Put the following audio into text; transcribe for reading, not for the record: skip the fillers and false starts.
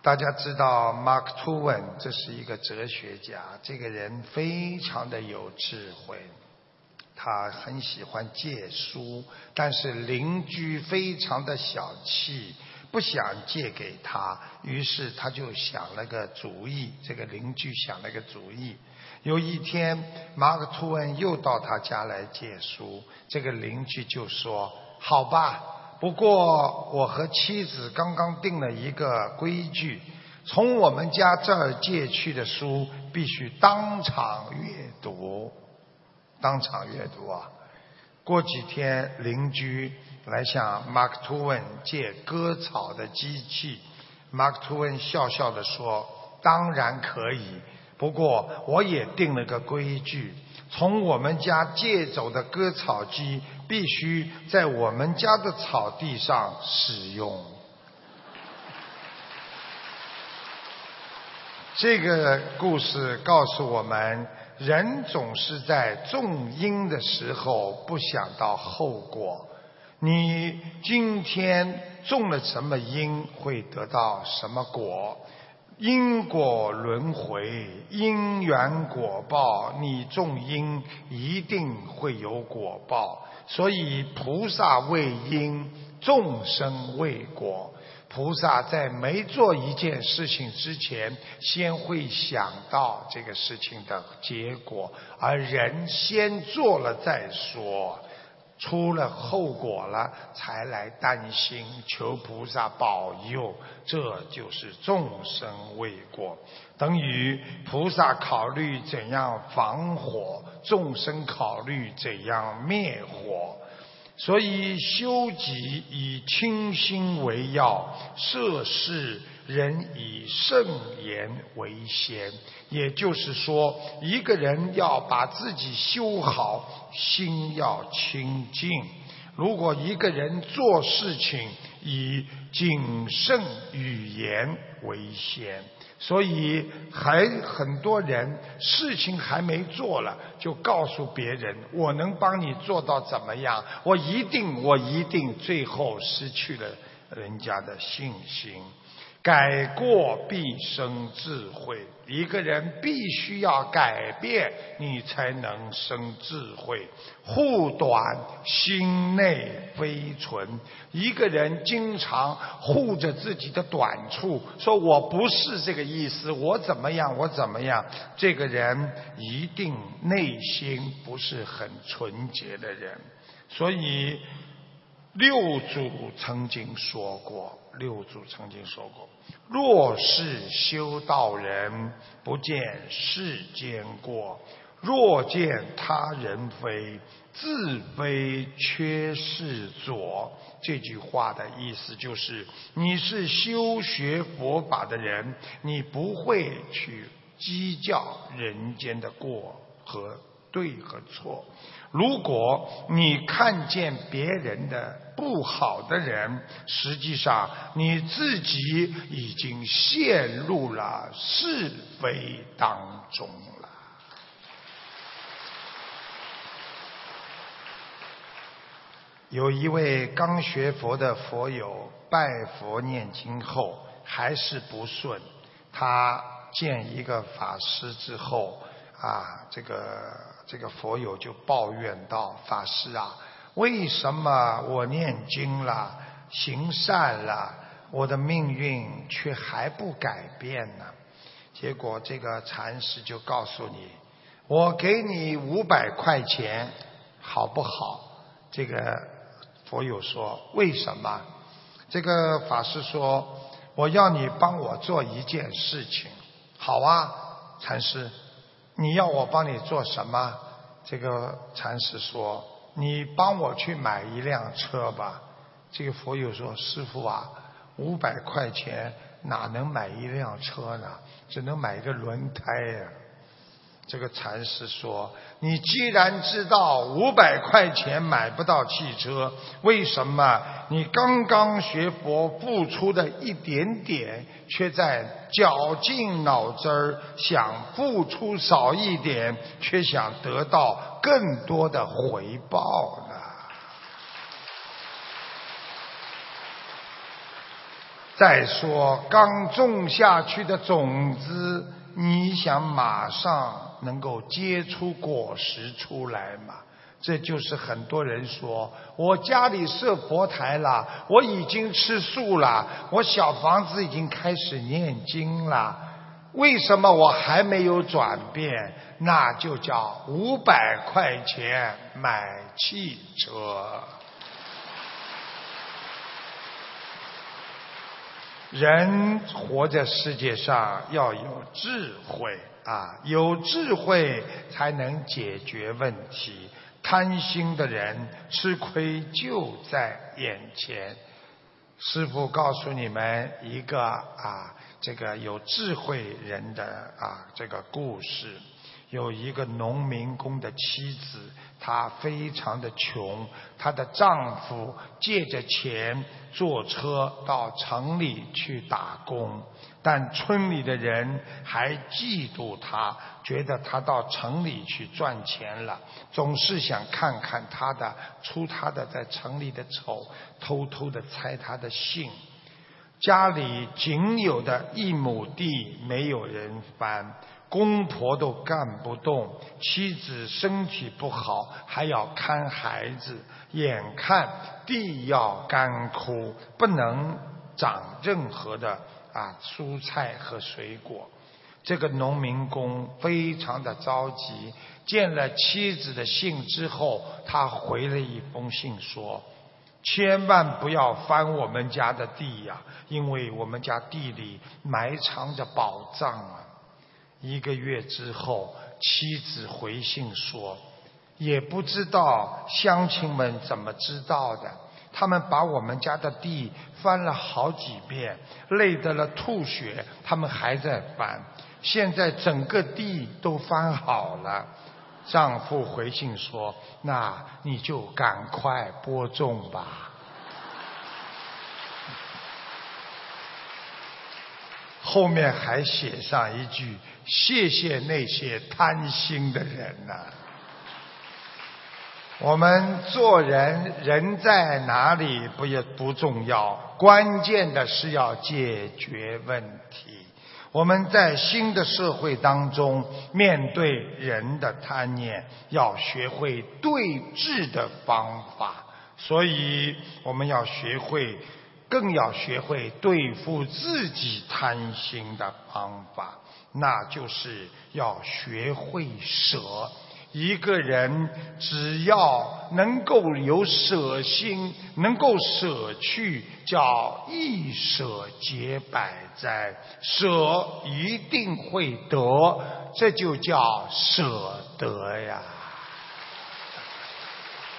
大家知道 Mark Twain 这是一个哲学家，这个人非常的有智慧，他很喜欢借书，但是邻居非常的小气，不想借给他，于是他就想了个主意，这个邻居想了个主意。有一天 Mark Twain 又到他家来借书，这个邻居就说，好吧，不过我和妻子刚刚定了一个规矩，从我们家这儿借去的书必须当场阅读。当场阅读啊！过几天邻居来向 Mark Twain 借割草的机器， Mark Twain 笑笑地说，当然可以，不过我也定了个规矩，从我们家借走的割草机必须在我们家的草地上使用。这个故事告诉我们，人总是在种因的时候不想到后果。你今天种了什么因，会得到什么果。因果轮回，因缘果报，你种因一定会有果报。所以菩萨为因，众生为果。菩萨在没做一件事情之前，先会想到这个事情的结果，而人先做了再说，出了后果了才来担心，求菩萨保佑，这就是众生为果。等于菩萨考虑怎样防火，众生考虑怎样灭火。所以修己以清心为要，涉世人以圣言为先。也就是说，一个人要把自己修好，心要清净。如果一个人做事情以谨慎语言为先，所以很多人事情还没做了，就告诉别人我能帮你做到怎么样，我一定，最后失去了人家的信心。改过必生智慧，一个人必须要改变，你才能生智慧。护短心内非存，一个人经常护着自己的短处，说我不是这个意思，我怎么样，这个人一定内心不是很纯洁的人。所以六祖曾经说过，若是修道人，不见世间过，若见他人非，自非缺事左。这句话的意思就是，你是修学佛法的人，你不会去计较人间的过和对和错。如果你看见别人的不好的人，实际上你自己已经陷入了是非当中了。有一位刚学佛的佛友，拜佛念经后还是不顺，他见一个法师之后这个佛友就抱怨道，法师啊，为什么我念经了，行善了，我的命运却还不改变呢？结果这个禅师就告诉你，我给你500块钱好不好？这个佛友说，为什么？这个法师说，我要你帮我做一件事情。好啊，禅师，你要我帮你做什么？这个禅师说，你帮我去买一辆车吧。这个佛友说，师父啊，500块钱哪能买一辆车呢？只能买一个轮胎呀。这个禅师说，你既然知道500块钱买不到汽车，为什么你刚刚学佛付出的一点点，却在绞尽脑汁儿想付出少一点，却想得到更多的回报呢？ 再说刚种下去的种子，你想马上能够结出果实出来吗？这就是很多人说，我家里设佛台了，我已经吃素了，我小房子已经开始念经了，为什么我还没有转变？那就叫500块钱买汽车。人活在世界上要有智慧啊，有智慧才能解决问题。贪心的人吃亏就在眼前。师父告诉你们一个这个有智慧人的这个故事。有一个农民工的妻子，她非常的穷，她的丈夫借着钱坐车到城里去打工，但村里的人还嫉妒她，觉得她到城里去赚钱了，总是想看看她的在城里的丑，偷偷的猜她的姓。家里仅有的1亩地没有人翻，公婆都干不动，妻子身体不好，还要看孩子，眼看地要干枯，不能长任何的蔬菜和水果。这个农民工非常的着急，见了妻子的信之后，他回了一封信说，千万不要翻我们家的地呀，因为我们家地里埋藏着宝藏啊。1个月之后，妻子回信说，也不知道乡亲们怎么知道的，他们把我们家的地翻了好几遍，累得了吐血，他们还在翻，现在整个地都翻好了。丈夫回信说，那你就赶快播种吧。后面还写上一句，谢谢那些贪心的人啊。我们做人，人在哪里不重要，关键的是要解决问题。我们在新的社会当中，面对人的贪念，要学会对治的方法，所以我们更要学会对付自己贪心的方法，那就是要学会舍。一个人只要能够有舍心，能够舍去，叫一舍解百灾，舍一定会得，这就叫舍得呀。